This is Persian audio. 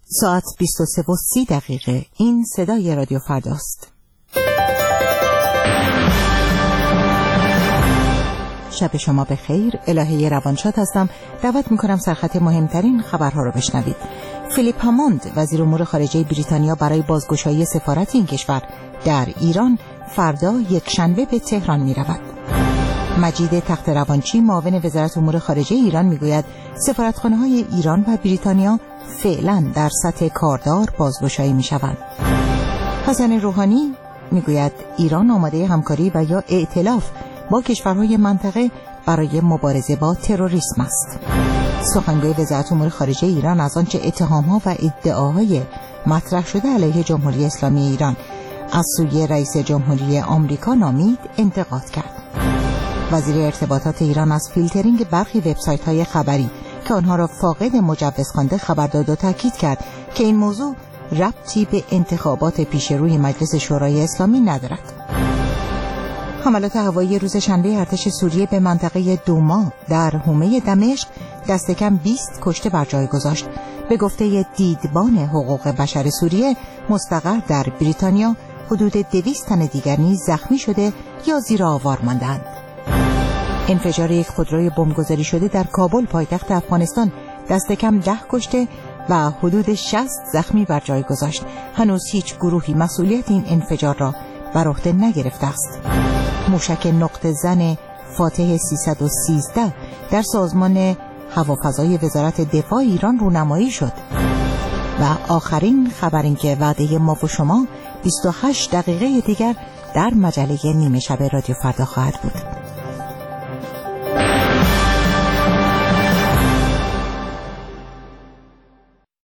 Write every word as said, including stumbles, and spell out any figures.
ساعت بیست و سه و سی دقیقه. این صدای رادیو فرداست. شب شما به خیر. الهه روانشاد هستم. دعوت میکنم سرخط مهمترین خبرها رو بشنوید. فیلیپ هاموند وزیر امور خارجه بریتانیا برای بازگشایی سفارت این کشور در ایران فردا یک شنبه به تهران میرود. مجید تخت روانچی معاون وزارت امور خارجه ایران میگوید سفارتخانه‌های ایران و بریتانیا فعلا در سطح کاردار بازگشایی میشوند. حسن روحانی میگوید ایران آماده همکاری و یا ائتلاف با کشورهای منطقه برای مبارزه با تروریسم است. سخنگوی وزارت امور خارجه ایران از آنچه اتهام‌ها و ادعاهای مطرح شده علیه جمهوری اسلامی ایران از سوی رئیس جمهوری آمریکا نامید انتقاد کرد. وزیر ارتباطات ایران از فیلترینگ برخی وبسایت‌های خبری که آنها را فاقد مجوز خوانده خبر داد و تاکید کرد که این موضوع ربطی به انتخابات پیش روی مجلس شورای اسلامی ندارد. حملات هوایی روز شنبه ارتش سوریه به منطقه دوما در حومه دمشق دست کم بیست کشته بر جای گذاشت. به گفته دیدبان حقوق بشر سوریه مستقر در بریتانیا حدود دویست تن دیگر نیز زخمی شده یا زیر آوار ماندند. انفجار یک خودروی بمبگذاری شده در کابل پایتخت افغانستان دست کم ده کشته و حدود شصت زخمی بر جای گذاشت. هنوز هیچ گروهی مسئولیت این انفجار را بر عهده نگرفته است. موشک نقطه زن فاتح سیصد و سیزده در سازمان هوافضای وزارت دفاع ایران رونمایی شد. و آخرین خبر این که وعده ما و شما بیست و هشت دقیقه دیگر در مجله نیمه شب رادیو فردا خواهد بود.